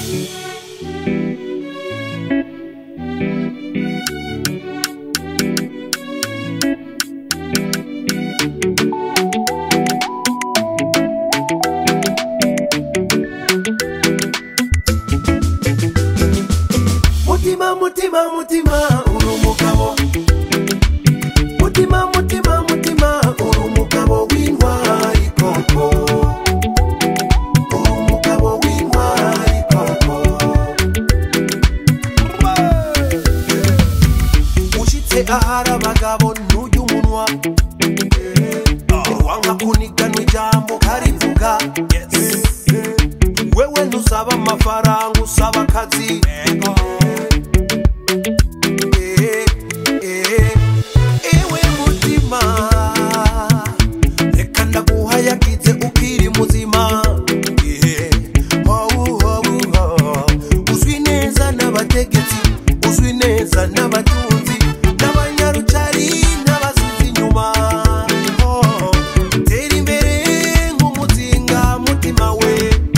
mutima urumugabo mutima urumugabo w'intwari koko urumugabo w'intwari koko ushitse ahari abagabo n'ujya umunwa wanga kuniganwa ijambo karivuga wewe ntusaba amafaranga usaba akazi ewe mutima reka ndaguhayagize ukiri muzima uzwi neza n'abategetsi uzwi neza n'abatunzi n'abanyarucari n'abasizi inyuma tera imbere nk'umuzinga mutima we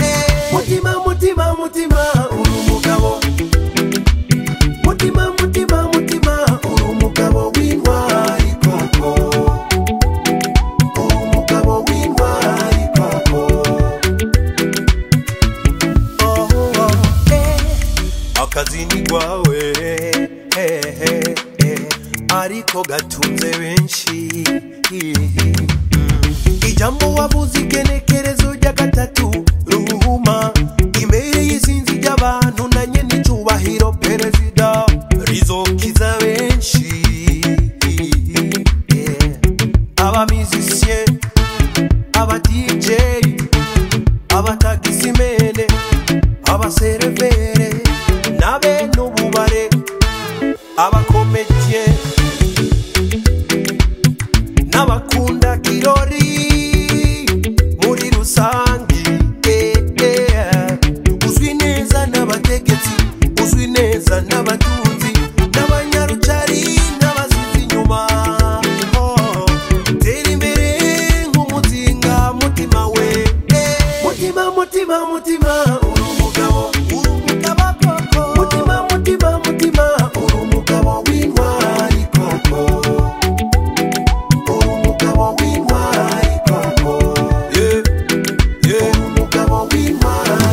mutima urumugabo mutima urumugabo w'intwari koko urumugabo w'intwari koko akazi ni gwawe ariko gatunze benshi ijambo wabuze igenekerezo rya gatatu ruhuma imbere y'isinzi ry'abantu na nyene icubahiro perezida rizokiza benshi aba musicien aba DJ aba taximen aba servere nabe n'ububare aba comédien n'abakunda kirori muri rusangi uzwi neza n'abategetsi uzwi neza n'abatunzi n'abanyarucari n'abasizi inyuma tera imbere nk'umuzinga mutima we mutima urumugabo koko mutima urumugabo w'intwari koko urumugabo w'intwari koko urumugabo w'intwari